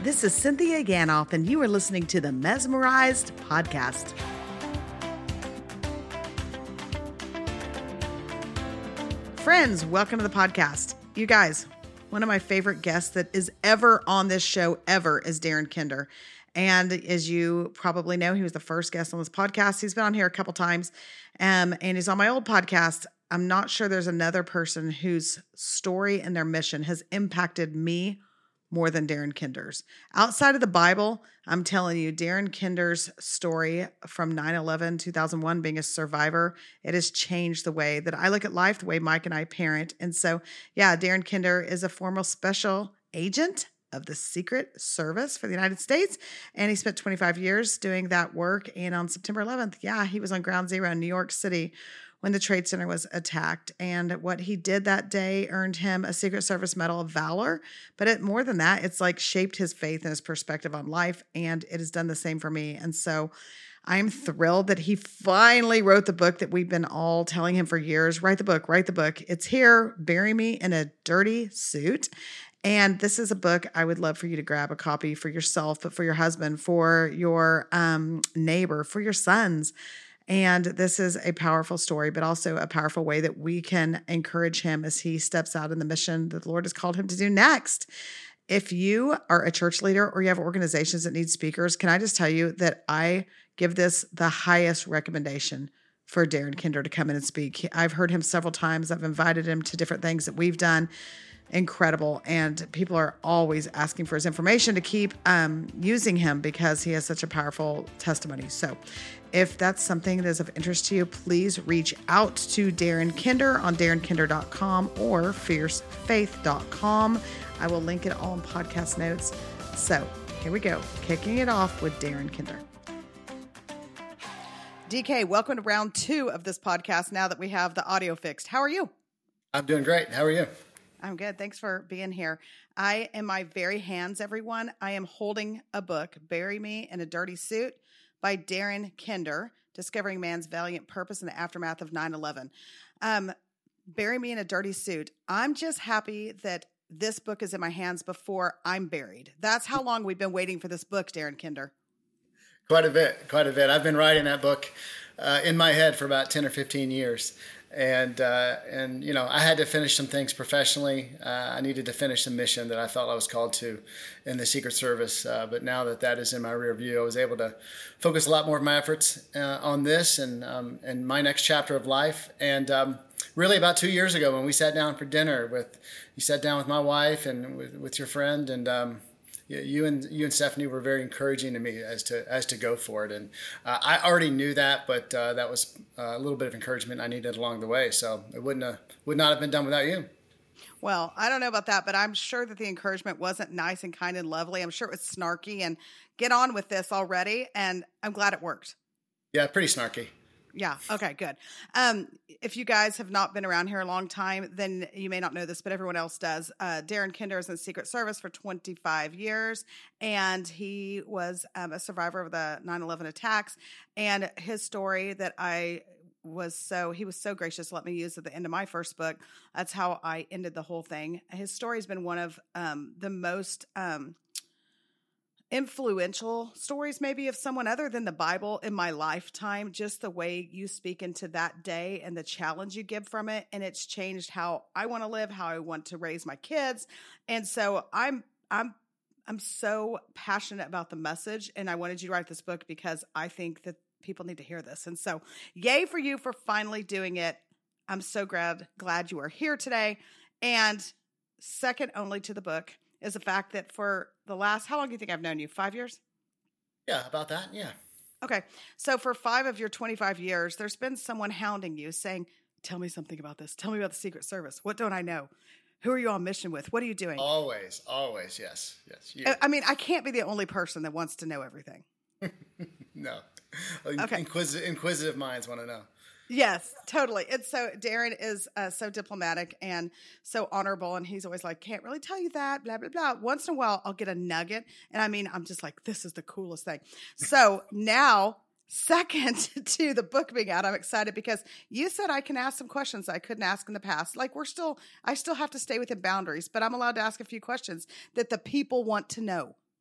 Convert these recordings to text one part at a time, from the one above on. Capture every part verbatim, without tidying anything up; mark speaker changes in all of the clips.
Speaker 1: This is Cynthia Ganoff, and you are listening to the Mesmerized Podcast. Friends, welcome to the podcast. You guys, one of my favorite guests that is ever on this show ever is Darren Kinder. And as you probably know, he was the first guest on this podcast. He's been on here a couple times, um, and he's on my old podcast. I'm not sure there's another person whose story and their mission has impacted me more than Darren Kinder's. Outside of the Bible, I'm telling you, Darren Kinder's story from nine eleven, two thousand one, being a survivor, it has changed the way that I look at life, the way Mike and I parent. And so, yeah, Darren Kinder is a former special agent of the Secret Service for the United States. And he spent twenty-five years doing that work. And on September eleventh, yeah, he was on ground zero in New York City when the Trade Center was attacked. And what he did that day earned him a Secret Service Medal of Valor. But it, more than that, it's like shaped his faith and his perspective on life. And it has done the same for me. And so I'm thrilled that he finally wrote the book that we've been all telling him for years. Write the book, write the book. It's here. Bury Me in a Dirty Suit. And this is a book I would love for you to grab a copy for yourself, but for your husband, for your um, neighbor, for your sons. And this is a powerful story, but also a powerful way that we can encourage him as he steps out in the mission that the Lord has called him to do next. If you are a church leader or you have organizations that need speakers, can I just tell you that I give this the highest recommendation for Darren Kinder to come in and speak. I've heard him several times. I've invited him to different things that we've done. Incredible. And people are always asking for his information to keep um, using him because he has such a powerful testimony. So if that's something that is of interest to you, please reach out to Darren Kinder on darren kinder dot com or fierce faith dot com. I will link it all in podcast notes. So here we go. Kicking it off with Darren Kinder. D K, welcome to round two of this podcast now that we have the audio fixed. How are you?
Speaker 2: I'm doing great. How are you?
Speaker 1: I'm good. Thanks for being here. I, in my very hands, everyone, I am holding a book, Bury Me in a Dirty Suit by Darren Kinder, Discovering Man's Valiant Purpose in the Aftermath of nine eleven. Um, Bury Me in a Dirty Suit. I'm just happy that this book is in my hands before I'm buried. That's how long we've been waiting for this book, Darren Kinder.
Speaker 2: Quite a bit, quite a bit. I've been writing that book uh, in my head for about ten or fifteen years. And, uh, and you know, I had to finish some things professionally. Uh, I needed to finish the mission that I felt I was called to in the Secret Service. Uh, but now that that is in my rear view, I was able to focus a lot more of my efforts uh, on this and, um, and my next chapter of life. And um, really about two years ago when we sat down for dinner with, you sat down with my wife and with, with your friend, and um, You and you and Stephanie were very encouraging to me as to as to go for it, and uh, I already knew that, but uh, that was a little bit of encouragement I needed along the way. So it wouldn't have, would not have been done without you.
Speaker 1: Well, I don't know about that, but I'm sure that the encouragement wasn't nice and kind and lovely. I'm sure it was snarky and get on with this already, and I'm glad it worked.
Speaker 2: Yeah, pretty snarky.
Speaker 1: Yeah. Okay, good. Um, if you guys have not been around here a long time, then you may not know this, but everyone else does. Uh, Darren Kinder is in the Secret Service for twenty-five years, and he was um, a survivor of the nine eleven attacks. And his story that I was so, he was so gracious to let me use at the end of my first book. That's how I ended the whole thing. His story has been one of um, the most um, influential stories maybe of someone other than the Bible in my lifetime, just the way you speak into that day and the challenge you give from it. And it's changed how I want to live, how I want to raise my kids. And so I'm, I'm, I'm so passionate about the message, and I wanted you to write this book because I think that people need to hear this. And so yay for you for finally doing it. I'm so glad, glad you are here today. And second only to the book is the fact that for the last, how long do you think I've known you? Five years?
Speaker 2: Yeah, about that. Yeah.
Speaker 1: Okay. So for five of your twenty-five years, there's been someone hounding you saying, tell me something about this. Tell me about the Secret Service. What don't I know? Who are you on mission with? What are you doing?
Speaker 2: Always, always. Yes. Yes. You.
Speaker 1: I mean, I can't be the only person that wants to know everything.
Speaker 2: No.
Speaker 1: Okay.
Speaker 2: Inquisitive, inquisitive minds want to know.
Speaker 1: Yes, totally. And so Darren is uh, so diplomatic and so honorable. And he's always like, can't really tell you that, blah, blah, blah. Once in a while, I'll get a nugget. And I mean, I'm just like, this is the coolest thing. So now, second to the book being out, I'm excited because you said I can ask some questions I couldn't ask in the past. Like we're still, I still have to stay within boundaries, but I'm allowed to ask a few questions that the people want to know.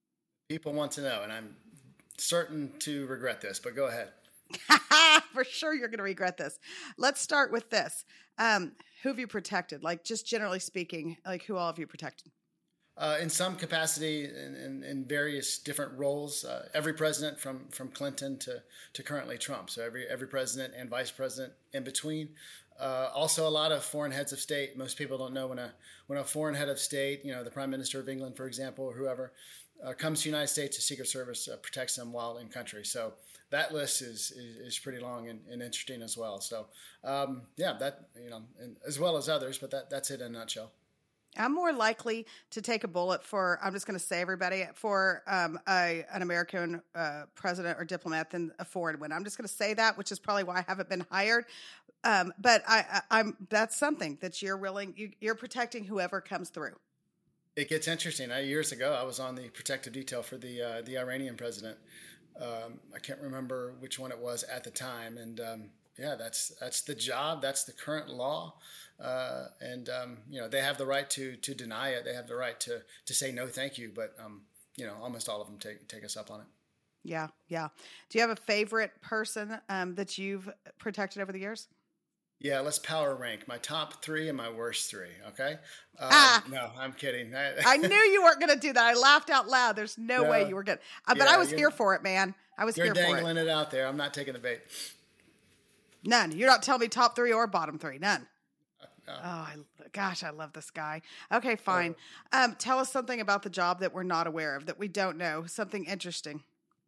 Speaker 2: People want to know, and I'm certain to regret this, but go ahead.
Speaker 1: For sure you're going to regret this. Let's start with this. Um, who have you protected? Like, just generally speaking, like, who all have you protected?
Speaker 2: Uh, in some capacity, in, in, in various different roles, uh, every president from from Clinton to to currently Trump. So every every president and vice president in between. Uh, also, a lot of foreign heads of state. Most people don't know when a when a foreign head of state, you know, the Prime Minister of England, for example, or whoever, uh, comes to the United States, the Secret Service uh, protects them while in country. So that list is is, is pretty long and, and interesting as well. So um, yeah, that you know, and, as well as others, but that that's it in a nutshell.
Speaker 1: I'm more likely to take a bullet for, I'm just going to say everybody, for um, a, an American uh, president or diplomat than a foreign one. I'm just going to say that, which is probably why I haven't been hired. Um, but I, I, I'm that's something that you're willing, you, you're protecting whoever comes through.
Speaker 2: It gets interesting. I, years ago, I was on the protective detail for the uh, the Iranian president. Um, I can't remember which one it was at the time, and um, yeah, that's that's the job. That's the current law, uh, and um, you know they have the right to to deny it. They have the right to to say no, thank you. But um, you know, almost all of them take take us up on it.
Speaker 1: Yeah, yeah. Do you have a favorite person um, that you've protected over the years?
Speaker 2: Yeah, let's power rank my top three and my worst three. Okay. Um,
Speaker 1: Ah,
Speaker 2: no, I'm kidding.
Speaker 1: I knew you weren't going to do that. I laughed out loud. There's no,
Speaker 2: no,
Speaker 1: way you were going to. Uh, but
Speaker 2: yeah,
Speaker 1: I was
Speaker 2: you're,
Speaker 1: here for it, man. I was
Speaker 2: you're
Speaker 1: here for it.
Speaker 2: dangling it out there. I'm not taking the bait.
Speaker 1: None. You're not telling me top three or bottom three. None.
Speaker 2: No.
Speaker 1: Oh, I, gosh, I love this guy. Okay, fine. Um, tell us something about the job that we're not aware of, that we don't know. Something interesting.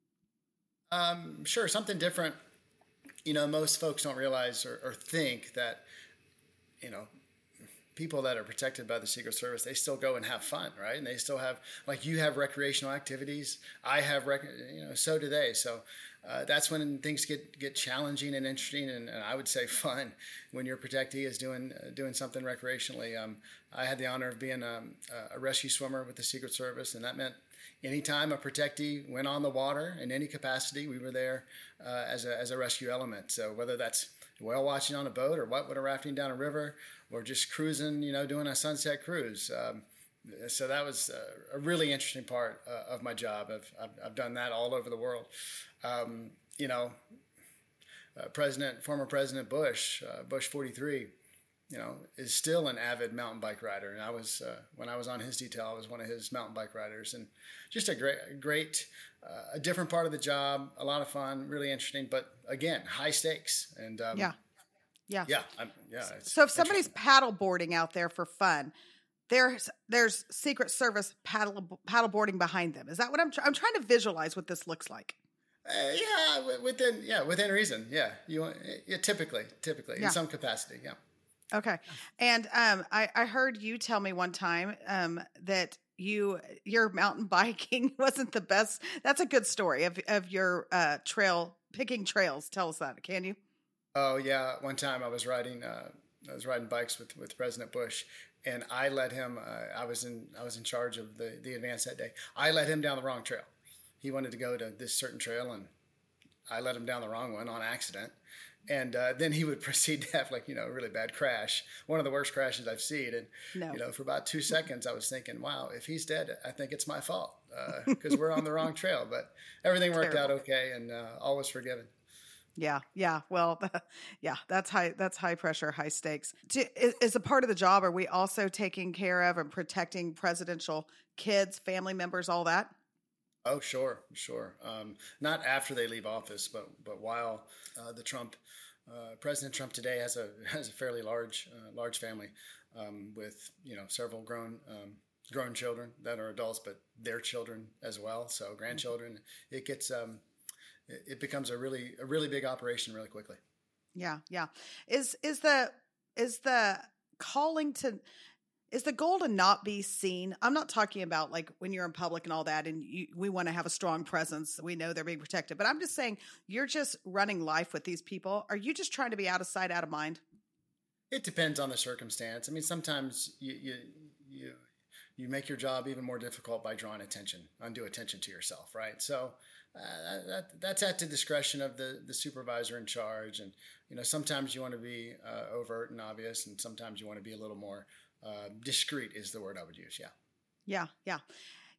Speaker 2: Um, sure, something different. You know, most folks don't realize or, or think that, you know, people that are protected by the Secret Service, they still go and have fun, right? And they still have, like you have recreational activities. I have, rec- you know, so do they. So uh, that's when things get, get challenging and interesting, and, and I would say fun when your protectee is doing uh, doing something recreationally. Um, I had the honor of being um, a rescue swimmer with the Secret Service, and that meant anytime a protectee went on the water in any capacity, we were there uh, as a as a rescue element. So whether that's whale watching on a boat or whitewater rafting down a river or just cruising, you know, doing a sunset cruise. Um, so that was a, a really interesting part uh, of my job. I've, I've, I've done that all over the world. Um, you know, uh, President, former President Bush, uh, Bush forty-three, you know, is still an avid mountain bike rider. And I was, uh, when I was on his detail, I was one of his mountain bike riders, and just a great, great, uh, a different part of the job, a lot of fun, really interesting, but again, high stakes. And, um,
Speaker 1: Yeah. Yeah.
Speaker 2: yeah, I'm, yeah.
Speaker 1: So if somebody's paddle boarding out there for fun, there's there's Secret Service paddle paddle boarding behind them. Is that what I'm trying? I'm trying to visualize what this looks like.
Speaker 2: Uh, yeah, within, yeah, within reason. Yeah. You want, yeah, typically, typically
Speaker 1: Yeah.
Speaker 2: in some capacity. Yeah.
Speaker 1: Okay. And um, I, I heard you tell me one time um, that you your mountain biking wasn't the best. That's a good story of, of your uh, trail, picking trails. Tell us that, can you?
Speaker 2: Oh yeah. One time I was riding, uh, I was riding bikes with, with President Bush, and I let him, uh, I was in, I was in charge of the, the advance that day. I let him down the wrong trail. He wanted to go to this certain trail, and I let him down the wrong one on accident. And uh, then he would proceed to have, like, you know, a really bad crash, one of the worst crashes I've seen. And,
Speaker 1: No.
Speaker 2: you know, for about two seconds, I was thinking, wow, if he's dead, I think it's my fault because uh, we're on the wrong trail. But everything worked out okay, and uh, all was forgiven.
Speaker 1: Yeah, yeah. Well, yeah, that's high. That's high pressure, high stakes. To, as a part of the job, are we also taking care of and protecting presidential kids, family members, all that?
Speaker 2: Oh, sure, sure. Um, not after they leave office, but but while uh, the Trump uh, President Trump today has a has a fairly large uh, large family um, with you know several grown um, grown children that are adults, but their children as well. So grandchildren. It gets um, it, it becomes a really a really big operation really quickly.
Speaker 1: Yeah, yeah. Is is the is the calling to Is the goal to not be seen? I'm not talking about like when you're in public and all that, and you, we want to have a strong presence. We know they're being protected, but I'm just saying you're just running life with these people. Are you just trying to be out of sight, out of mind?
Speaker 2: It depends on the circumstance. I mean, sometimes you you you, you make your job even more difficult by drawing attention, undue attention to yourself, right? So uh, that that's at the discretion of the the supervisor in charge, and you know sometimes you want to be uh, overt and obvious, and sometimes you want to be a little more. Uh, discreet is the word I would use. Yeah.
Speaker 1: Yeah. Yeah.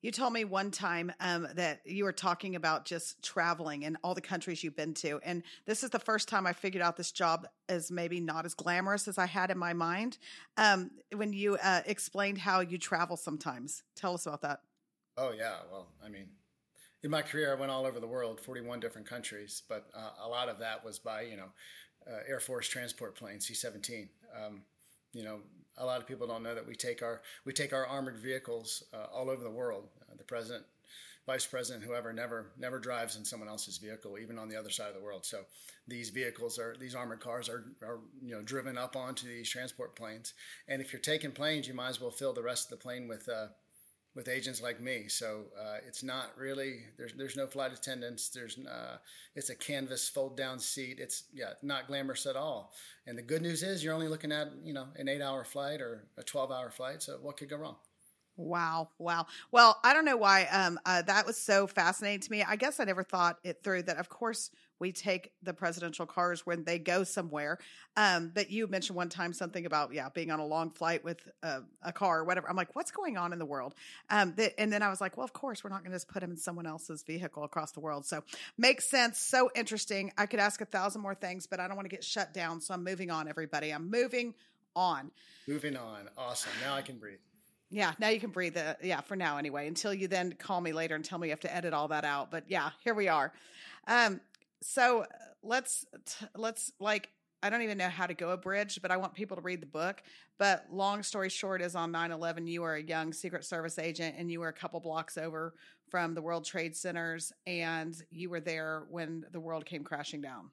Speaker 1: You told me one time um, that you were talking about just traveling and all the countries you've been to. And this is the first time I figured out this job is maybe not as glamorous as I had in my mind. Um, when you uh, explained how you travel sometimes. Tell us about that.
Speaker 2: Oh yeah, well, I mean, in my career, I went all over the world, forty-one different countries, but uh, a lot of that was by, you know, uh, Air Force transport plane, C seventeen. Um, you know, a lot of people don't know that we take our we take our armored vehicles uh, all over the world. Uh, the president, vice president, whoever, never never drives in someone else's vehicle, even on the other side of the world. So these vehicles are these armored cars are are you know driven up onto these transport planes. And if you're taking planes, you might as well fill the rest of the plane with uh, with agents like me. So uh, it's not really there's there's no flight attendants. There's uh, it's a canvas fold down seat. It's yeah not glamorous at all. And the good news is you're only looking at you know an eight hour flight or a twelve hour flight. So what could go wrong?
Speaker 1: Wow. Wow. Well, I don't know why um, uh, that was so fascinating to me. I guess I never thought it through that, of course, we take the presidential cars when they go somewhere. Um, but you mentioned one time something about, yeah, being on a long flight with a, a car or whatever. I'm like, what's going on in the world? Um, that, and then I was like, well, of course, we're not going to just put them in someone else's vehicle across the world. So makes sense. So interesting. I could ask a thousand more things, but I don't want to get shut down. So I'm moving on, everybody. I'm moving on.
Speaker 2: Moving on. Awesome. Now I can breathe.
Speaker 1: Yeah, now you can breathe. Uh, yeah, for now anyway, until you then call me later and tell me you have to edit all that out. But yeah, here we are. Um, so let's, t- let's like, I don't even know how to go abridged, but I want people to read the book. But long story short is on nine eleven, you were a young Secret Service agent and you were a couple blocks over from the World Trade Centers and you were there when the world came crashing down.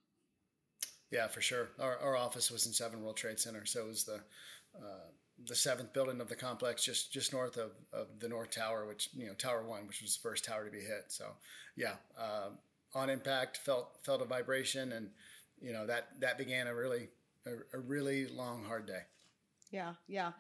Speaker 2: Yeah, for sure. Our, our office was in seven World Trade Center. So it was the, uh, the seventh building of the complex, just just north of, of the North Tower, which you know Tower One, which was the first tower to be hit. So, yeah, uh, on impact, felt felt a vibration, and you know that that began a really a, a really long, hard day.
Speaker 1: Yeah, yeah.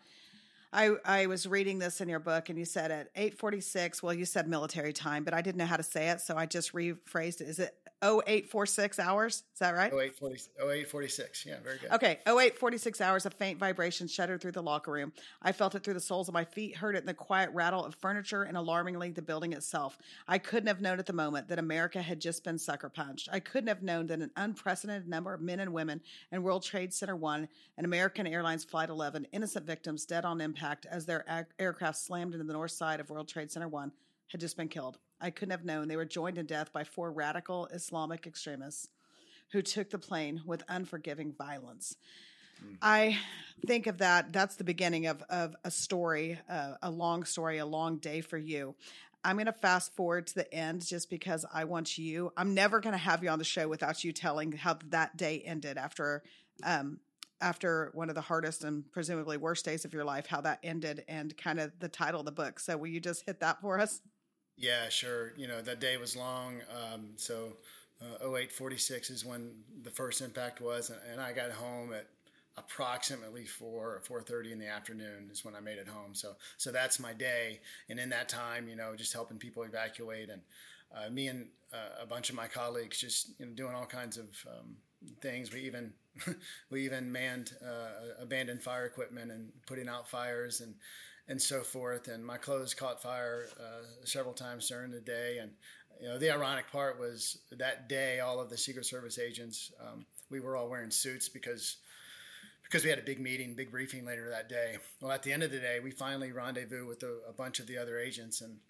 Speaker 1: I, I was reading this in your book and you said at eight forty-six, well, you said military time, but I didn't know how to say it. So I just rephrased it. Is it oh eight forty-six hours? Is that right?
Speaker 2: oh eight forty, oh eight forty-six. Yeah, very good.
Speaker 1: Okay. oh eight forty-six hours, a faint vibration shuddered through the locker room. I felt it through the soles of my feet, heard it in the quiet rattle of furniture and alarmingly the building itself. I couldn't have known at the moment that America had just been sucker punched. I couldn't have known that an unprecedented number of men and women in World Trade Center one and American Airlines Flight eleven, innocent victims dead on impact as their ag- aircraft slammed into the north side of World Trade Center one, had just been killed. I couldn't have known they were joined in death by four radical Islamic extremists who took the plane with unforgiving violence. Mm. I think of that. That's the beginning of, of a story, uh, a long story, a long day for you. I'm going to fast forward to the end just because I want you. I'm never going to have you on the show without you telling how that day ended after um, after one of the hardest and presumably worst days of your life, how that ended and kind of the title of the book. So will you just hit that for us?
Speaker 2: Yeah, sure. You know, that day was long. Um, so uh, oh eight forty-six is when the first impact was. And, and I got home at approximately four or four thirty in the afternoon is when I made it home. So, so that's my day. And in that time, you know, just helping people evacuate and uh, me and uh, a bunch of my colleagues just, you know, doing all kinds of um, things. We even we even manned uh, abandoned fire equipment and putting out fires and and so forth. And my clothes caught fire uh, several times during the day. And you know, the ironic part was that day, all of the Secret Service agents, um, we were all wearing suits because because we had a big meeting, big briefing later that day. Well, at the end of the day, we finally rendezvous with a, a bunch of the other agents and.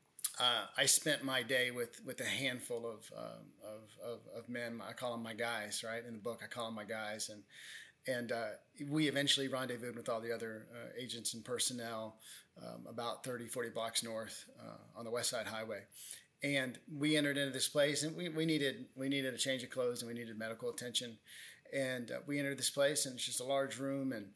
Speaker 2: Uh, I spent my day with, with a handful of, um, of, of of men. I call them my guys, right? In the book, I call them my guys, and and uh, we eventually rendezvoused with all the other uh, agents and personnel um, about thirty, forty blocks north uh, on the West Side Highway. And we entered into this place, and we, we needed we needed a change of clothes, and we needed medical attention. And uh, we entered this place, and it's just a large room, and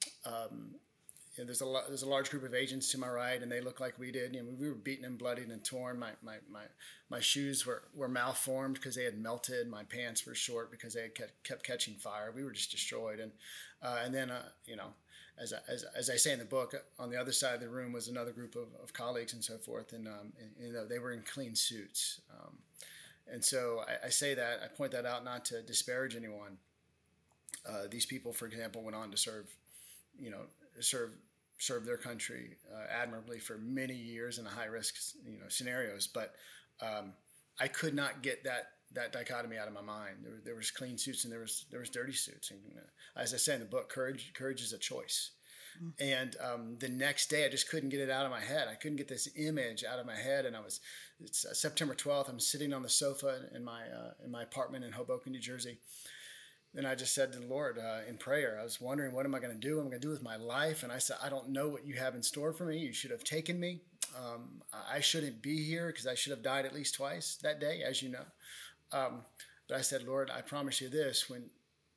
Speaker 2: um, You know, there's a there's a large group of agents to my right, and they look like we did. You know, we were beaten and bloodied and torn. My my my, my shoes were, were malformed because they had melted. My pants were short because they had kept, kept catching fire. We were just destroyed. And uh, and then uh, you know, as I, as as I say in the book, on the other side of the room was another group of, of colleagues and so forth. And, um, and you know, they were in clean suits. Um, and so I, I say that I point that out not to disparage anyone. Uh, these people, for example, went on to serve, you know, serve served their country uh, admirably for many years in high risk, you know, scenarios. But um, I could not get that that dichotomy out of my mind. There, there was clean suits and there was there was dirty suits. And uh, as I say in the book, courage courage is a choice. Mm. And um, the next day, I just couldn't get it out of my head. I couldn't get this image out of my head. And I was, it's uh, September twelfth. I'm sitting on the sofa in my uh, in my apartment in Hoboken, New Jersey. And I just said to the Lord uh, in prayer, I was wondering, what am I going to do? What am I going to do with my life? And I said, I don't know what you have in store for me. You should have taken me. Um, I shouldn't be here because I should have died at least twice that day, as you know. Um, but I said, Lord, I promise you this, when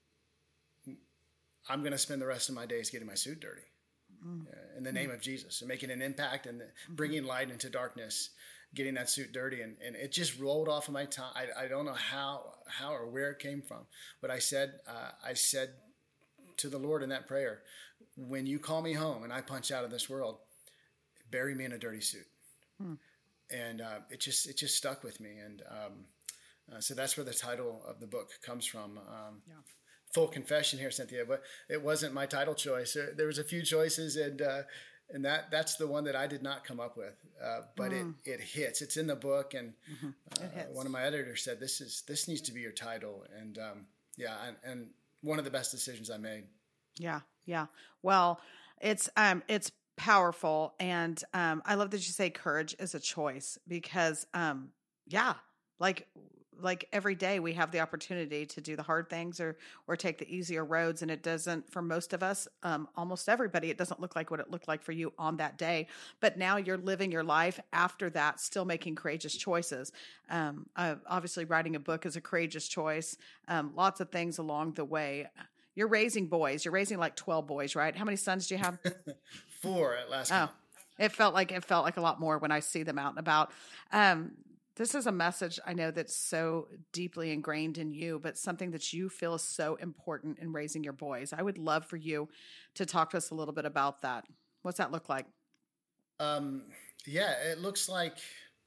Speaker 2: I'm going to spend the rest of my days getting my suit dirty mm. uh, in the name mm. of Jesus and making an impact and mm-hmm. bringing light into darkness, getting that suit dirty. And, and it just rolled off of my tongue. I, I don't know how, how or where it came from, but I said, uh, I said to the Lord in that prayer, when you call me home and I punch out of this world, bury me in a dirty suit. Mm. And uh, it just, it just stuck with me. And, um, Uh, so that's where the title of the book comes from. Um, yeah. Full confession here, Cynthia, but it wasn't my title choice. There, there was a few choices, and uh, and that that's the one that I did not come up with. Uh, but mm. it it hits. It's in the book, and mm-hmm. uh, one of my editors said this is this needs to be your title. And um, yeah, and, and one of the best decisions I made.
Speaker 1: Yeah, yeah. Well, it's um it's powerful, and um, I love that you say courage is a choice because um, yeah, like. Like every day we have the opportunity to do the hard things or, or take the easier roads. And it doesn't, for most of us, um, almost everybody, it doesn't look like what it looked like for you on that day. But now you're living your life after that, still making courageous choices. Um, uh, obviously writing a book is a courageous choice. Um, lots of things along the way. You're raising boys. You're raising like twelve boys, right? How many sons do you have?
Speaker 2: Four at last
Speaker 1: oh,
Speaker 2: count.
Speaker 1: It felt like, it felt like a lot more when I see them out and about. Um, This is a message I know that's so deeply ingrained in you, but something that you feel is so important in raising your boys. I would love for you to talk to us a little bit about that. What's that look like?
Speaker 2: Um, yeah, it looks like,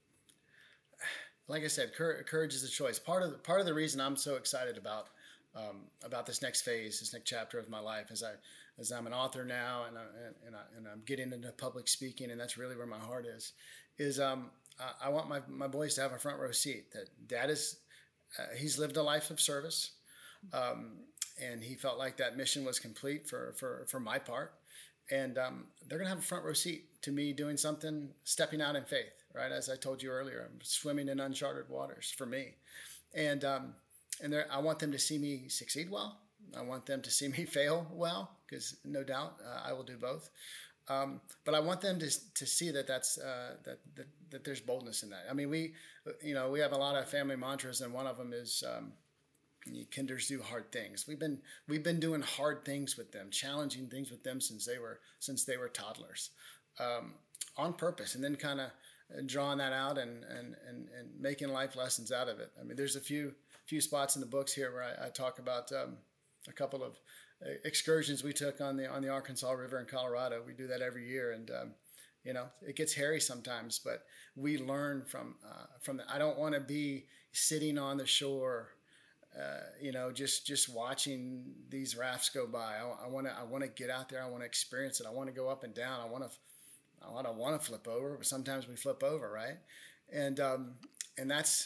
Speaker 2: like I said, courage is a choice. Part of the, part of the reason I'm so excited about um, about this next phase, this next chapter of my life, as I as I'm an author now, and I, and I, and I'm getting into public speaking, and that's really where my heart is. Is um. I want my, my boys to have a front row seat. That dad is, uh, he's lived a life of service, um, and he felt like that mission was complete for for, for my part. And um, they're going to have a front row seat to me doing something, stepping out in faith, right? As I told you earlier, I'm swimming in uncharted waters for me. And um, and I want them to see me succeed well. I want them to see me fail well, because no doubt uh, I will do both. Um, but I want them to to see that that's uh, that, that that there's boldness in that. I mean, we you know we have a lot of family mantras, and one of them is um, kinders do hard things. We've been we've been doing hard things with them, challenging things with them since they were since they were toddlers, um, on purpose, and then kind of drawing that out and, and and and making life lessons out of it. I mean, there's a few few spots in the books here where I, I talk about um, a couple of excursions we took on the on the Arkansas River in Colorado. We do that every year, and um, you know it gets hairy sometimes, but we learn from uh, from the, I don't want to be sitting on the shore, uh, you know, just just watching these rafts go by. I want to I want to get out there. I want to experience it. I want to go up and down. I want to I want to want to flip over, but sometimes we flip over, right? And um, and that's.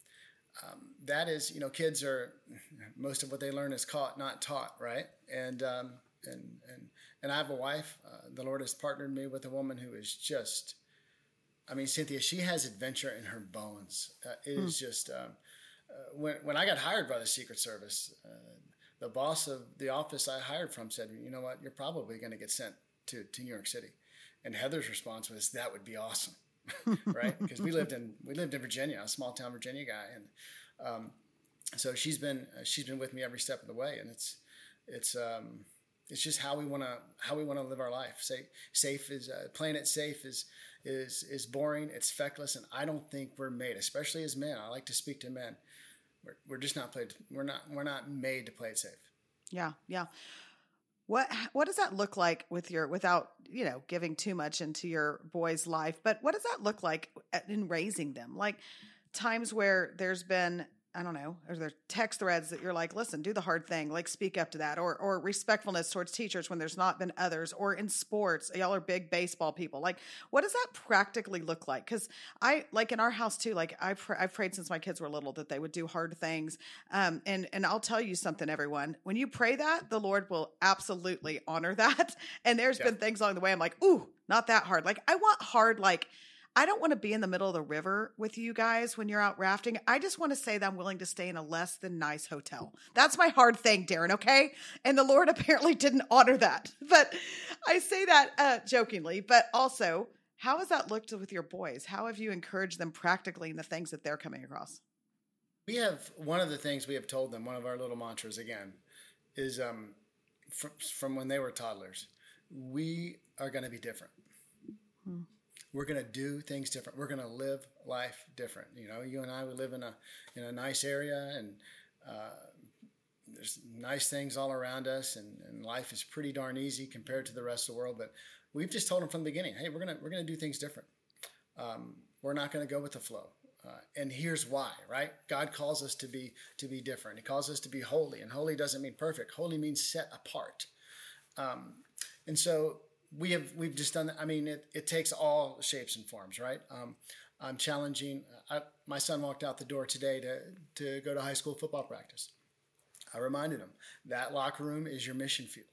Speaker 2: Um, that is, you know, kids are, most of what they learn is caught, not taught, right? And um, and and and I have a wife. Uh, the Lord has partnered me with a woman who is just, I mean, Cynthia, she has adventure in her bones. Uh, it is just, um, uh, when when I got hired by the Secret Service, uh, the boss of the office I hired from said, you know what, you're probably going to get sent to, to New York City. And Heather's response was, that would be awesome. Right, because we lived in we lived in Virginia, a small town Virginia guy, and um, so she's been uh, she's been with me every step of the way, and it's it's um, it's just how we want to how we want to live our life. Safe, safe is uh, playing it safe is is is boring. It's feckless, and I don't think we're made, especially as men. I like to speak to men. We're we're just not played. We're not we're not made to play it safe.
Speaker 1: Yeah, yeah. What what does that look like with your, without, you know, giving too much into your boy's life, but what does that look like in raising them? Like times where there's been I don't know, are there text threads that you're like, listen, do the hard thing, like speak up to that, or or respectfulness towards teachers when there's not been others, or in sports, y'all are big baseball people. Like, what does that practically look like? Because I, like in our house too, like I've, pr- I've prayed since my kids were little that they would do hard things. Um, and, and I'll tell you something, everyone, when you pray that, the Lord will absolutely honor that. And there's
Speaker 2: Yeah.
Speaker 1: been things along the way I'm like, ooh, not that hard. Like I want hard, like, I don't want to be in the middle of the river with you guys when you're out rafting. I just want to say that I'm willing to stay in a less than nice hotel. That's my hard thing, Darren, okay? And the Lord apparently didn't honor that. But I say that uh, jokingly, but also, how has that looked with your boys? How have you encouraged them practically in the things that they're coming across?
Speaker 2: We have one of the things we have told them, one of our little mantras again, is um, from, from when they were toddlers, we are going to be different. Hmm. We're going to do things different. We're going to live life different. You know, you and I, we live in a in a nice area, and uh, there's nice things all around us, and, and life is pretty darn easy compared to the rest of the world. But we've just told them from the beginning, hey, we're gonna we're gonna do things different. Um, we're not going to go with the flow, uh, and here's why. Right? God calls us to be to be different. He calls us to be holy, and holy doesn't mean perfect. Holy means set apart. Um, and so. We have we've just done. I mean, it, it takes all shapes and forms, right? Um, I'm challenging. I, my son walked out the door today to to go to high school football practice. I reminded him that locker room is your mission field,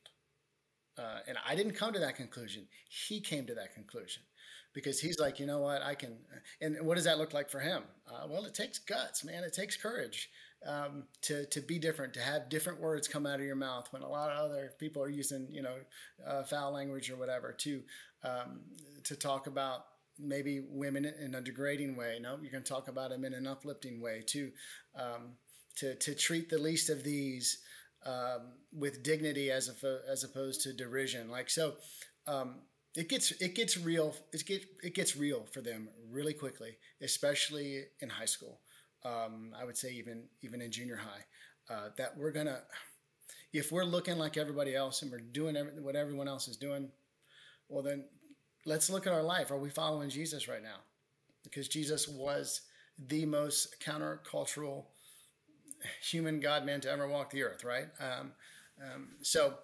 Speaker 2: uh, and I didn't come to that conclusion. He came to that conclusion because he's like, you know what, I can. And what does that look like for him? Uh, well, it takes guts, man. It takes courage. Um, to to be different, to have different words come out of your mouth when a lot of other people are using, you know, uh, foul language or whatever, to um, to talk about maybe women in a degrading way. No, you're going to talk about them in an uplifting way. To um, to to treat the least of these um, with dignity as a, as opposed to derision. Like so. Um, It gets it gets real. It gets it gets real for them really quickly, especially in high school. Um, I would say even even in junior high, uh, that we're gonna, if we're looking like everybody else and we're doing every, what everyone else is doing, well then, let's look at our life. Are we following Jesus right now? Because Jesus was the most countercultural human God man to ever walk the earth, right? Um, um, so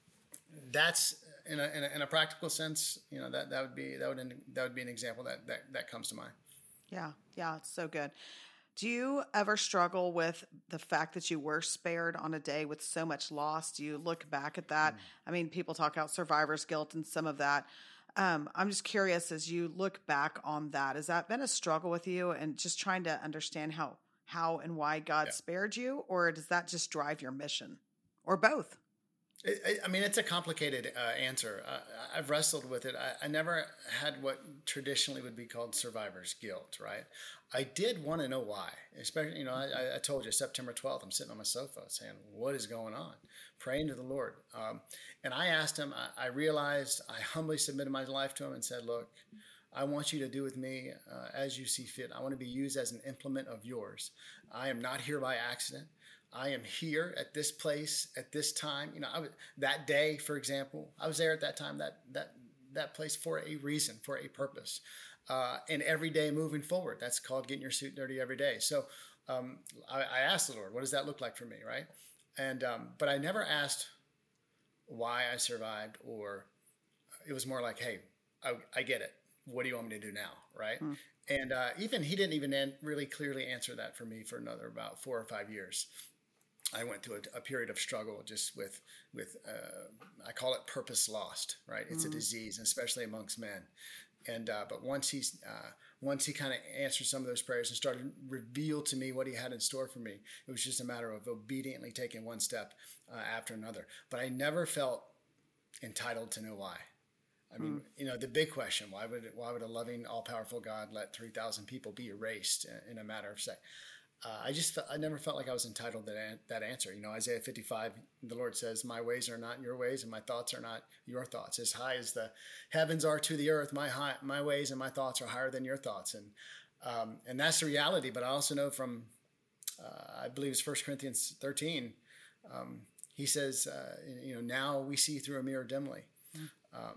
Speaker 2: that's in a, in a in a practical sense, you know, that that would be that would that would be an example that that that comes to mind.
Speaker 1: Yeah, yeah, it's so good. Do you ever struggle with the fact that you were spared on a day with so much loss? Do you look back at that? Mm. I mean, people talk about survivor's guilt and some of that. Um, I'm just curious, as you look back on that, has that been a struggle with you, and just trying to understand how how and why God yeah. spared you, or does that just drive your mission, or both?
Speaker 2: I mean, it's a complicated uh, answer. Uh, I've wrestled with it. I, I never had what traditionally would be called survivor's guilt, right? I did want to know why. Especially, you know, I, I told you September twelfth, I'm sitting on my sofa saying, what is going on? Praying to the Lord. Um, and I asked him, I, I realized, I humbly submitted my life to him and said, look, I want you to do with me uh, as you see fit. I want to be used as an implement of yours. I am not here by accident. I am here at this place at this time. You know, I was, that day, for example, I was there at that time, that that that place for a reason, for a purpose. Uh, and every day moving forward, that's called getting your suit dirty every day. So um, I, I asked the Lord, what does that look like for me, right? And um, but I never asked why I survived, or it was more like, hey, I, I get it. What do you want me to do now, right? Hmm. And uh, even he didn't even an- really clearly answer that for me for another about four or five years. I went through a, a period of struggle just with, with uh, I call it purpose lost, right? It's mm-hmm. a disease, especially amongst men. And uh, but once he's uh, once he kind of answered some of those prayers and started to reveal to me what he had in store for me, it was just a matter of obediently taking one step uh, after another. But I never felt entitled to know why. I mean, mm. you know, the big question: why would why would a loving, all-powerful God let three thousand people be erased in a matter of seconds? Uh, I just I never felt like I was entitled to that, that answer. You know, Isaiah fifty-five, the Lord says, my ways are not your ways and my thoughts are not your thoughts. As high as the heavens are to the earth, my high, my ways and my thoughts are higher than your thoughts. And um, and that's the reality. But I also know from, uh, I believe it's First Corinthians thirteen, um, he says, uh, you know, now we see through a mirror dimly. Um,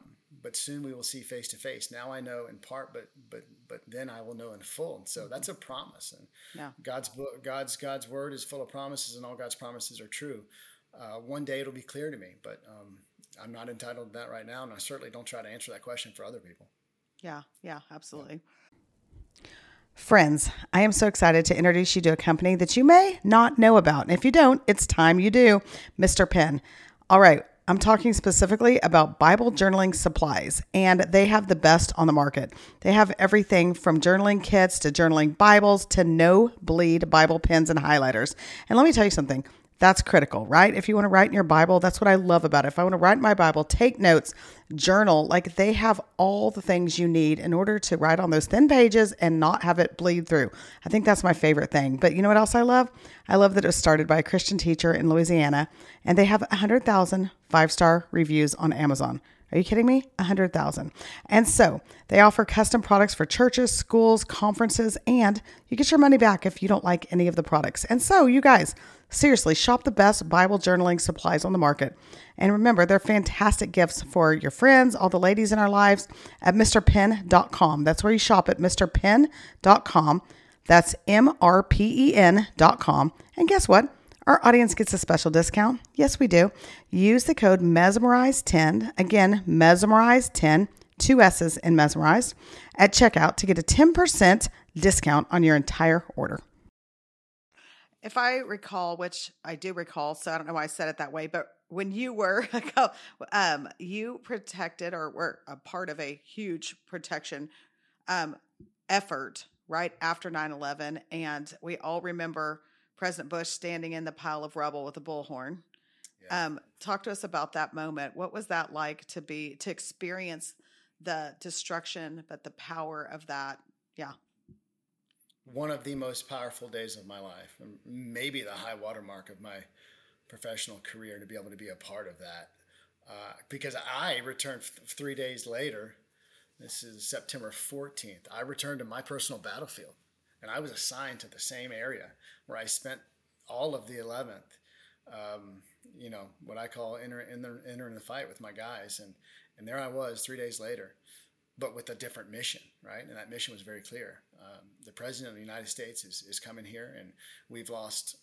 Speaker 2: but soon we will see face to face. Now I know in part, but but but then I will know in full. And so mm-hmm. that's a promise. And
Speaker 1: yeah.
Speaker 2: God's book, God's God's word is full of promises, and all God's promises are true. Uh, one day it'll be clear to me, but um, I'm not entitled to that right now, and I certainly don't try to answer that question for other people.
Speaker 1: Yeah, yeah, absolutely.
Speaker 2: Yeah.
Speaker 1: Friends, I am so excited to introduce you to a company that you may not know about. And if you don't, it's time you do. Mister Pen. All right. I'm talking specifically about Bible journaling supplies, and they have the best on the market. They have everything from journaling kits to journaling Bibles to no bleed Bible pens and highlighters. And let me tell you something. That's critical, right? If you want to write in your Bible, that's what I love about it. If I want to write in my Bible, take notes, journal, like they have all the things you need in order to write on those thin pages and not have it bleed through. I think that's my favorite thing. But you know what else I love? I love that it was started by a Christian teacher in Louisiana, and they have one hundred thousand five-star reviews on Amazon. Are you kidding me? one hundred thousand. And so they offer custom products for churches, schools, conferences, and you get your money back if you don't like any of the products. And so you guys, seriously, shop the best Bible journaling supplies on the market. And remember, they're fantastic gifts for your friends, all the ladies in our lives at Mr Pen dot com. That's where you shop at Mr Pen dot com. That's M R P E N dot com. And guess what? Our audience gets a special discount. Yes, we do. Use the code mesmerize ten. Again, mesmerize ten, two S's in mesmerize, at checkout to get a ten percent discount on your entire order. If I recall, which I do recall, so I don't know why I said it that way, but when you were, um, you protected or were a part of a huge protection um, effort right after nine eleven. And we all remember President Bush standing in the pile of rubble with a bullhorn. Yeah. Um, talk to us about that moment. What was that like to be, to experience the destruction, but the power of that? Yeah.
Speaker 2: One of the most powerful days of my life, maybe the high watermark of my professional career, to be able to be a part of that. Uh, because I returned th- three days later. This is September fourteenth. I returned to my personal battlefield, and I was assigned to the same area where I spent all of the eleventh. Um, you know, what I call enter, enter, entering the fight with my guys. And, and there I was three days later, but with a different mission, right? And that mission was very clear. Um, the President of the United States is, is coming here, and we've lost,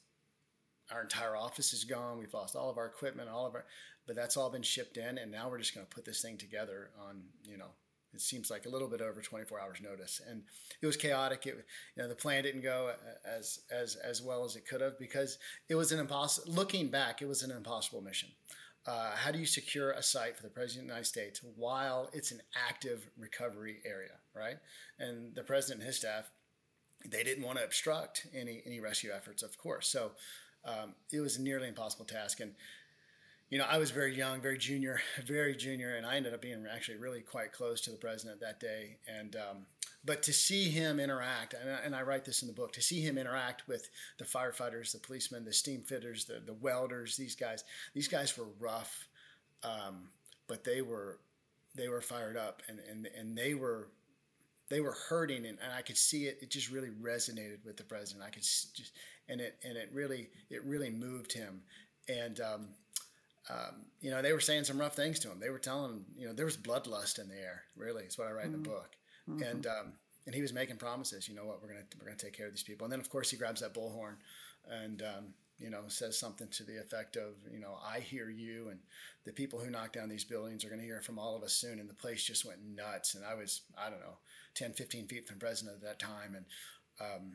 Speaker 2: our entire office is gone. We've lost all of our equipment, all of our, but that's all been shipped in. And now we're just going to put this thing together on, you know, it seems like a little bit over twenty-four hours notice. And it was chaotic. It, you know, the plan didn't go as, as, as well as it could have, because it was an impossible, looking back, it was an impossible mission. Uh, how do you secure a site for the President of the United States while it's an active recovery area, right? And the President and his staff, they didn't want to obstruct any, any rescue efforts, of course. So um, it was a nearly impossible task. And you know, I was very young, very junior, very junior, and I ended up being actually really quite close to the president that day. And um, but to see him interact, and I, and I write this in the book, to see him interact with the firefighters, the policemen, the steam fitters, the the welders, these guys, these guys were rough, um, but they were they were fired up, and and and they were they were hurting, and, and I could see it. It just really resonated with the president. I could just and it and it really it really moved him, and. Um, Um, you know, they were saying some rough things to him. They were telling him, you know, there was bloodlust in the air. Really, is what I write mm-hmm. in the book. Mm-hmm. And um, and he was making promises. You know what? We're gonna we're gonna take care of these people. And then of course he grabs that bullhorn, and um, you know, says something to the effect of, you know, I hear you, and the people who knock down these buildings are gonna hear from all of us soon. And the place just went nuts. And I was, I don't know, ten, fifteen feet from the president at that time, and um,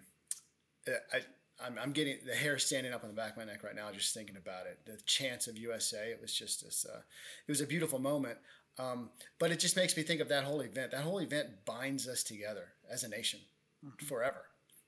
Speaker 2: I. I'm, I'm getting the hair standing up on the back of my neck right now just thinking about it. The chants of U S A, it was just this, uh, it was a beautiful moment. Um, but it just makes me think of that whole event. That whole event binds us together as a nation mm-hmm. forever.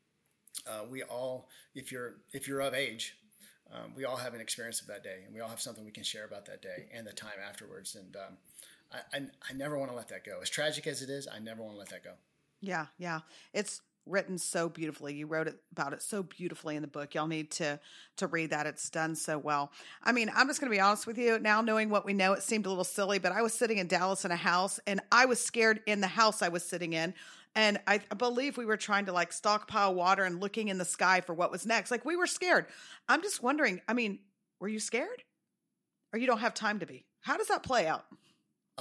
Speaker 2: Uh, we all, if you're if you're of age, um, we all have an experience of that day, and we all have something we can share about that day and the time afterwards. And um, I, I, I never want to let that go. As tragic as it is, I never want to let that go.
Speaker 1: Yeah, yeah. It's written so beautifully. You wrote it about it so beautifully in the book. Y'all need to to read that. It's done so well. I mean, I'm just going to be honest with you. Now, knowing what we know, it seemed a little silly, but I was sitting in Dallas in a house, and I was scared in the house I was sitting in. And I believe we were trying to like stockpile water and looking in the sky for what was next. Like we were scared. I'm just wondering, I mean, were you scared? Or you don't have time to be? How does that play out?
Speaker 2: Uh,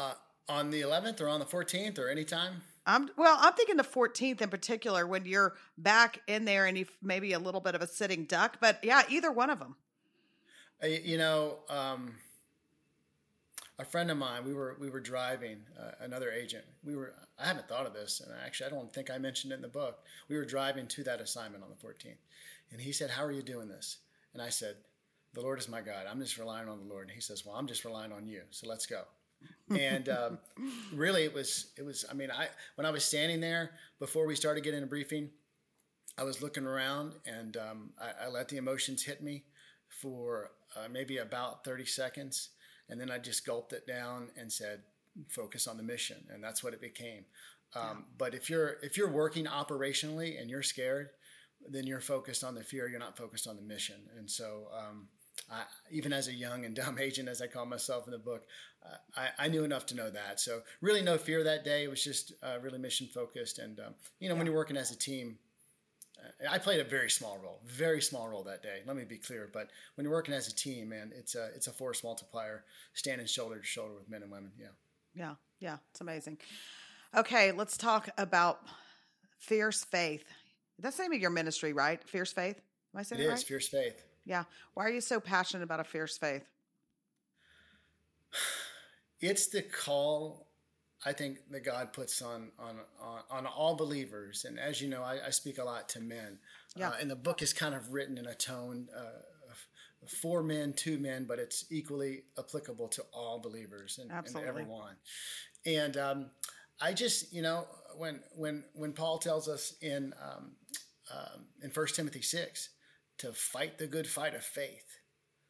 Speaker 2: On the eleventh or on the fourteenth or anytime?
Speaker 1: I'm well, I'm thinking the fourteenth in particular when you're back in there and you maybe a little bit of a sitting duck, but yeah, either one of them.
Speaker 2: Uh, you know, um, a friend of mine, we were we were driving uh, another agent. We were I haven't thought of this, and actually I don't think I mentioned it in the book. We were driving to that assignment on the fourteenth, and he said, "How are you doing this?" And I said, "The Lord is my guide. I'm just relying on the Lord." And he says, "Well, I'm just relying on you. So let's go." And um, really, it was it was. I mean, I when I was standing there before we started getting a briefing, I was looking around, and um, I, I let the emotions hit me for uh, maybe about thirty seconds, and then I just gulped it down and said, "Focus on the mission," and that's what it became. Um, yeah. But if you're if you're working operationally and you're scared, then you're focused on the fear. You're not focused on the mission, and so. Um, I, even as a young and dumb agent, as I call myself in the book, uh, I, I knew enough to know that. So really no fear that day. It was just uh, really mission focused. And, um, you know, yeah. when you're working as a team, uh, I played a very small role, very small role that day. Let me be clear. But when you're working as a team, man, it's a, it's a force multiplier, standing shoulder to shoulder with men and women. Yeah.
Speaker 1: Yeah. Yeah. It's amazing. Okay. Let's talk about Fierce Faith. That's the name of your ministry, right? Fierce Faith. Am I saying it,
Speaker 2: it
Speaker 1: right?
Speaker 2: is Fierce Faith.
Speaker 1: Yeah. Why are you so passionate about a fierce faith?
Speaker 2: It's the call, I think, that God puts on on on, on all believers. And as you know, I, I speak a lot to men. Yeah. Uh, and the book is kind of written in a tone uh, for men, to men, but it's equally applicable to all believers and, and everyone. And um, I just, you know, when when when Paul tells us in um, um, in First Timothy six, to fight the good fight of faith.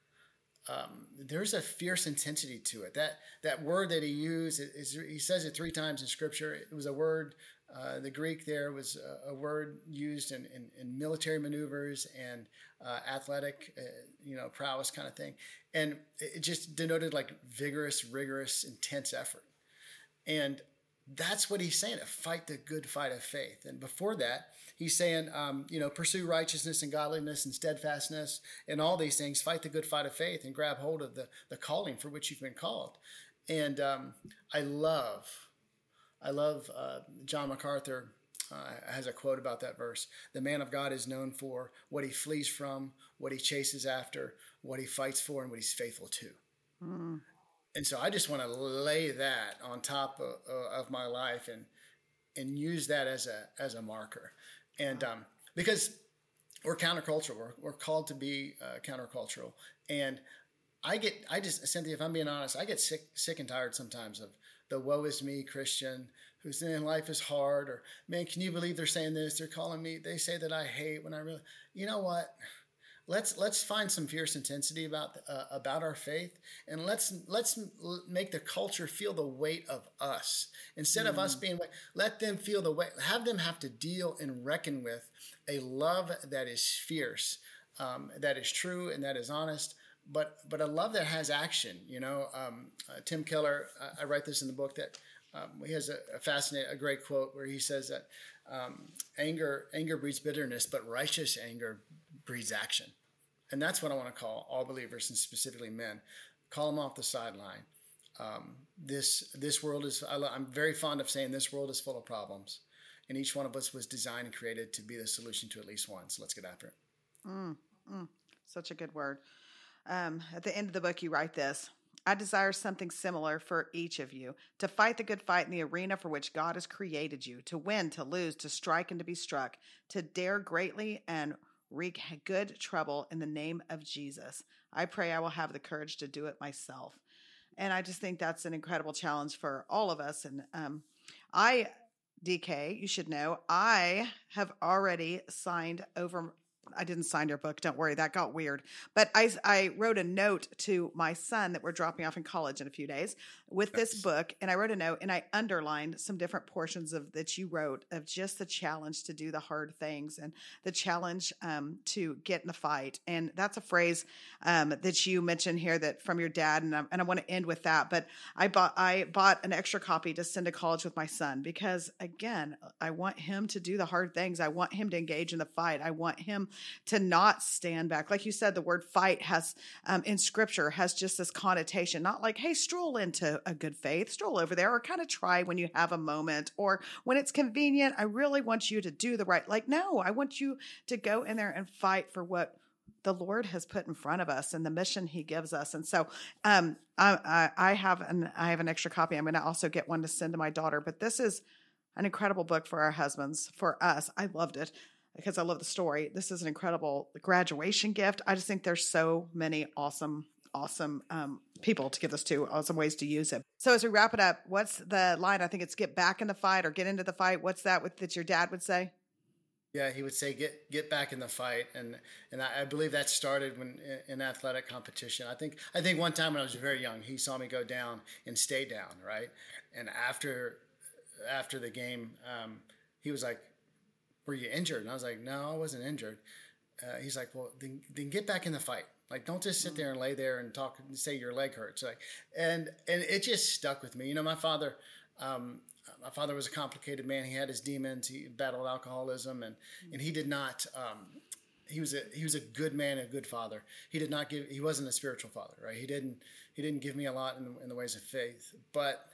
Speaker 2: Um, there's a fierce intensity to it. That that word that he used, is, he says it three times in Scripture. It was a word, uh, the Greek there was a, a word used in, in, in military maneuvers and uh, athletic, uh, you know, prowess kind of thing. And it just denoted like vigorous, rigorous, intense effort. And that's what he's saying, to fight the good fight of faith. And before that, he's saying, um, you know, pursue righteousness and godliness and steadfastness and all these things, fight the good fight of faith and grab hold of the, the calling for which you've been called. And um, I love, I love uh, John MacArthur uh, has a quote about that verse. The man of God is known for what he flees from, what he chases after, what he fights for, and what he's faithful to. Mm. And so I just want to lay that on top of, of my life and and use that as a as a marker. And um, because we're countercultural, we're, we're called to be uh, countercultural. And I get, I just, Cynthia, if I'm being honest, I get sick sick and tired sometimes of the woe is me Christian who's saying life is hard, or man, can you believe they're saying this? They're calling me, they say that I hate when I really, you know what? Let's let's find some fierce intensity about uh, about our faith, and let's let's make the culture feel the weight of us instead mm. of us being. Let them feel the weight. Have them have to deal and reckon with a love that is fierce, um, that is true, and that is honest. But but a love that has action. You know, um, uh, Tim Keller. Uh, I write this in the book that. Um, he has a, a fascinating, a great quote where he says that um, anger, anger breeds bitterness, but righteous anger breeds action, and that's what I want to call all believers, and specifically men. Call them off the sideline. Um, this this world is. I, I'm very fond of saying this world is full of problems, and each one of us was designed and created to be the solution to at least one. So let's get after it.
Speaker 1: Mm, mm, such a good word. Um, at the end of the book, you write this. I desire something similar for each of you, to fight the good fight in the arena for which God has created you, to win, to lose, to strike, and to be struck, to dare greatly and wreak good trouble in the name of Jesus. I pray I will have the courage to do it myself. And I just think that's an incredible challenge for all of us. And um, I, D K, you should know, I have already signed over I didn't sign your book. Don't worry. That got weird. But I, I wrote a note to my son that we're dropping off in college in a few days with nice. This book. And I wrote a note and I underlined some different portions of that you wrote of just the challenge to do the hard things and the challenge um, to get in the fight. And that's a phrase um, that you mentioned here that from your dad. And, and I want to end with that. But I bought, I bought an extra copy to send to college with my son because, again, I want him to do the hard things. I want him to engage in the fight. I want him to not stand back. Like you said, the word fight has, um, in scripture has just this connotation, not like, hey, stroll into a good faith, stroll over there, or kind of try when you have a moment, or when it's convenient. I really want you to do the right. Like, no, I want you to go in there and fight for what the Lord has put in front of us and the mission he gives us. And so, um, I, I, I have an, I have an extra copy. I'm going to also get one to send to my daughter, but this is an incredible book for our husbands, for us. I loved it because I love the story. This is an incredible graduation gift. I just think there's so many awesome, awesome, um, people to give this to, awesome ways to use it. So as we wrap it up, what's the line? I think it's get back in the fight or get into the fight. What's that with, that your dad would say?
Speaker 2: Yeah, he would say, "Get get back in the fight," and and I, I believe that started when in athletic competition. I think I think one time when I was very young, he saw me go down and stay down, right? And after after the game, um, he was like, "Were you injured?" And I was like, "No, I wasn't injured." Uh, he's like, "Well, then then get back in the fight. Like, don't just sit there and lay there and talk and say your leg hurts." Like, and and it just stuck with me. You know, my father. Um, My father was a complicated man. He had his demons. He battled alcoholism, and, and he did not. Um, he was a he was a good man, a good father. He did not give. He wasn't a spiritual father, right? He didn't he didn't give me a lot in the, in the ways of faith, but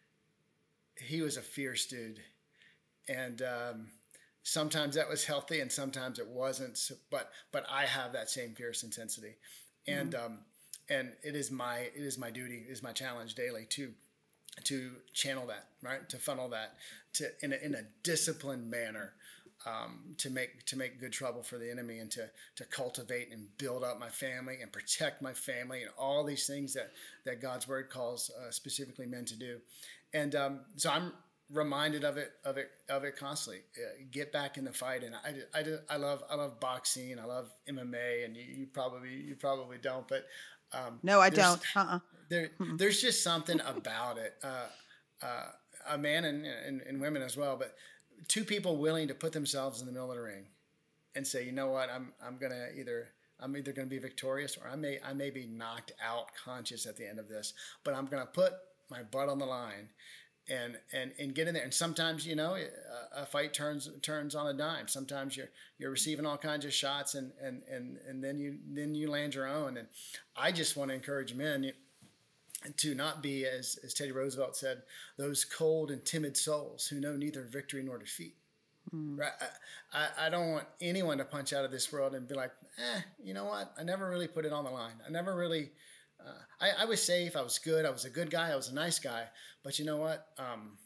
Speaker 2: he was a fierce dude, and um, sometimes that was healthy, and sometimes it wasn't. So, but but I have that same fierce intensity, and mm-hmm. um, and it is my it is my duty, it is my challenge daily to. to channel that, right? To funnel that to in a, in a disciplined manner, um, to make to make good trouble for the enemy, and to to cultivate and build up my family and protect my family and all these things that that God's word calls uh, specifically men to do. And um, so I'm reminded of it of it of it constantly. Uh, get back in the fight. And I, I, I love I love boxing. I love M M A, and you, you probably you probably don't, but. Um,
Speaker 1: no, I don't. Uh-uh.
Speaker 2: There, there's just something about it. Uh, uh, a man and, and, and women as well, but two people willing to put themselves in the middle of the ring and say, you know what, I'm I'm gonna either I'm either gonna be victorious, or I may I may be knocked out conscious at the end of this, but I'm gonna put my butt on the line. And, and and get in there. And sometimes, you know, a, a fight turns turns on a dime. Sometimes you're you're receiving all kinds of shots, and and, and, and then you then you land your own. And I just want to encourage men to not be, as as Teddy Roosevelt said, those cold and timid souls who know neither victory nor defeat. Mm. Right? I, I I don't want anyone to punch out of this world and be like, eh, you know what? I never really put it on the line. I never really. Uh, I, I was safe. I was good. I was a good guy. I was a nice guy. But you know what? Um,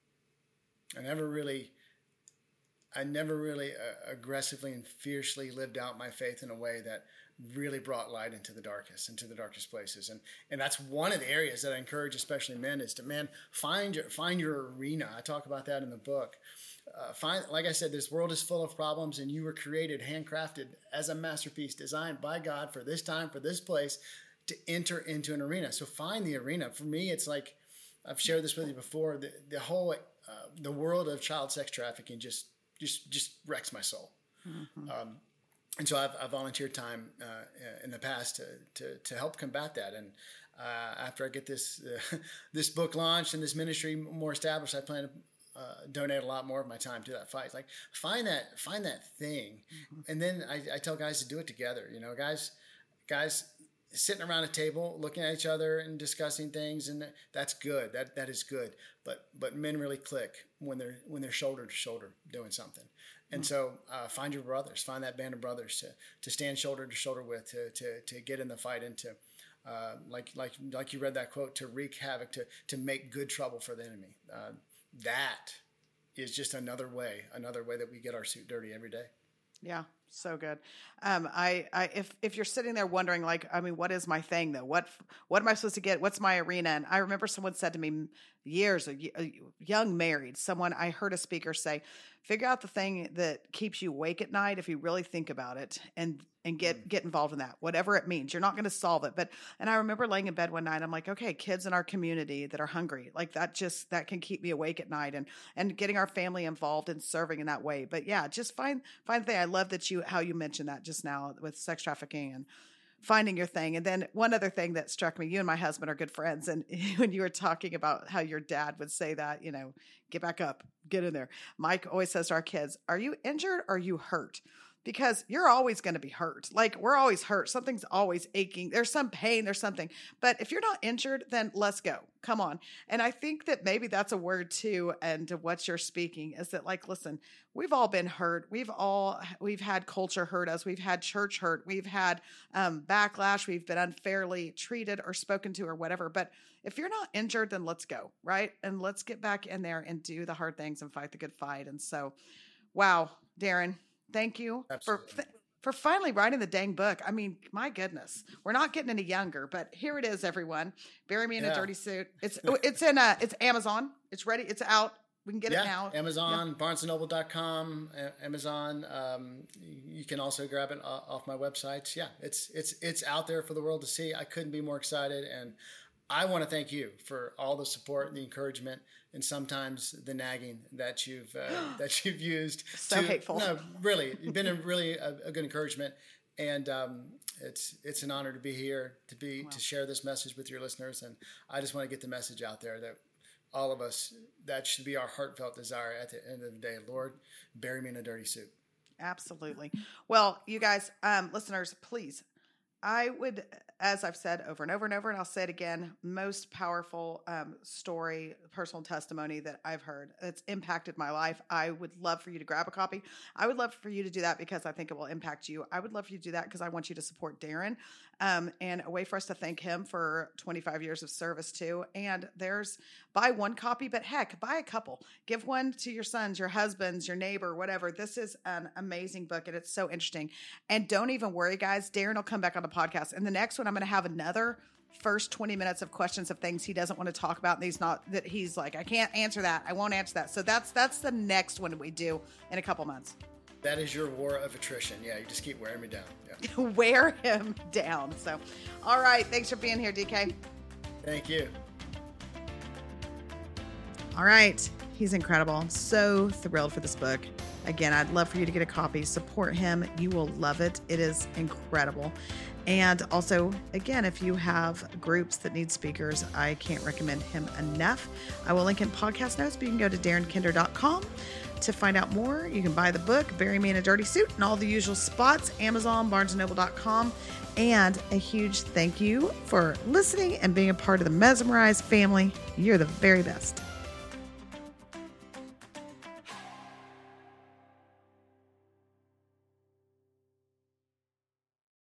Speaker 2: I never really, I never really uh, aggressively and fiercely lived out my faith in a way that really brought light into the darkest, into the darkest places. And and that's one of the areas that I encourage, especially men, is to man find your find your arena. I talk about that in the book. Uh, find, like I said, this world is full of problems, and you were created, handcrafted as a masterpiece, designed by God for this time, for this place, to enter into an arena. So find the arena. For me, it's like, I've shared this with you before, the, the whole, uh, the world of child sex trafficking just, just, just wrecks my soul. Mm-hmm. Um, and so I've, I've volunteered time uh, in the past to, to, to help combat that. And uh, after I get this, uh, this book launched and this ministry more established, I plan to Uh, donate a lot more of my time to that fight. Like find that, find that thing. Mm-hmm. And then I, I tell guys to do it together. You know, guys, guys sitting around a table, looking at each other and discussing things. And that's good. That, that is good. But, but men really click when they're, when they're shoulder to shoulder doing something. And mm-hmm. so uh, find your brothers, find that band of brothers to, to stand shoulder to shoulder with, to, to, to get in the fight, and to, uh, like, like, like you read that quote, to wreak havoc, to, to make good trouble for the enemy. Uh, That is just another way, another way that we get our suit dirty every day.
Speaker 1: Yeah, so good. Um, I, I, if if you're sitting there wondering, like, I mean, what is my thing though? What what am I supposed to get? What's my arena? And I remember someone said to me years, a, a young married, someone I heard a speaker say, figure out the thing that keeps you awake at night if you really think about it, and and get get involved in that, whatever it means. You're not going to solve it. But, and I remember laying in bed one night, I'm like, okay, kids in our community that are hungry, like that just, that can keep me awake at night, and, and getting our family involved and serving in that way. But yeah, just find, find the thing. I love that you, how you mentioned that just now with sex trafficking and finding your thing. And then one other thing that struck me, you and my husband are good friends. And when you were talking about how your dad would say that, you know, get back up, get in there. Mike always says to our kids, are you injured or are you hurt? because you're always going to be hurt. Like we're always hurt. Something's always aching. There's some pain, there's something. But if you're not injured, then let's go. Come on. And I think that maybe that's a word too. And to what you're speaking is that like, listen, we've all been hurt. We've all, we've had culture hurt us. We've had church hurt. We've had um, backlash. We've been unfairly treated or spoken to or whatever. But if you're not injured, then let's go. Right. And let's get back in there and do the hard things and fight the good fight. And so, wow, Darren, thank you Absolutely. for for finally writing the dang book. I mean, my goodness, we're not getting any younger, but here it is, everyone. Bury Me in yeah. a Dirty Suit. It's it's in uh it's Amazon. It's ready. It's out. We can get
Speaker 2: yeah,
Speaker 1: it now.
Speaker 2: Amazon,
Speaker 1: yeah.
Speaker 2: barnes and noble dot com, Amazon. Um, you can also grab it off my websites. Yeah, it's it's it's out there for the world to see. I couldn't be more excited, and I want to thank you for all the support and the encouragement, and sometimes the nagging that you've uh, that you've used.
Speaker 1: So
Speaker 2: to,
Speaker 1: hateful.
Speaker 2: No, really, you've been a really a, a good encouragement, and um, it's it's an honor to be here to be wow. to share this message with your listeners, and I just want to get the message out there that all of us, that should be our heartfelt desire at the end of the day. Lord, bury me in a dirty suit.
Speaker 1: Absolutely. Well, you guys, um, listeners, please. I would, as I've said over and over and over, and I'll say it again, most powerful um, story, personal testimony that I've heard. It's impacted my life. I would love for you to grab a copy. I would love for you to do that because I think it will impact you. I would love for you to do that because I want you to support Darren um, and a way for us to thank him for twenty-five years of service too. And there's, buy one copy, but heck, buy a couple. Give one to your sons, your husbands, your neighbor, whatever. This is an amazing book and it's so interesting. And don't even worry, guys. Darren will come back on the podcast. And the next one, I'm going to have another first twenty minutes of questions of things he doesn't want to talk about. And he's not, that he's like, I can't answer that. I won't answer that. So that's, that's the next one we do in a couple months.
Speaker 2: That is your war of attrition. Yeah. You just keep wearing me down. Yeah.
Speaker 1: Wear him down. So, all right. Thanks for being here, D K.
Speaker 2: Thank you.
Speaker 1: All right. He's incredible. I'm so thrilled for this book. Again, I'd love for you to get a copy. Support him. You will love it. It is incredible. And also, again, if you have groups that need speakers, I can't recommend him enough. I will link in podcast notes, but you can go to darren kinder dot com to find out more. You can buy the book, Bury Me in a Dirty Suit, and all the usual spots, Amazon, barnes and noble dot com. And a huge thank you for listening and being a part of the Mesmerized family. You're the very best.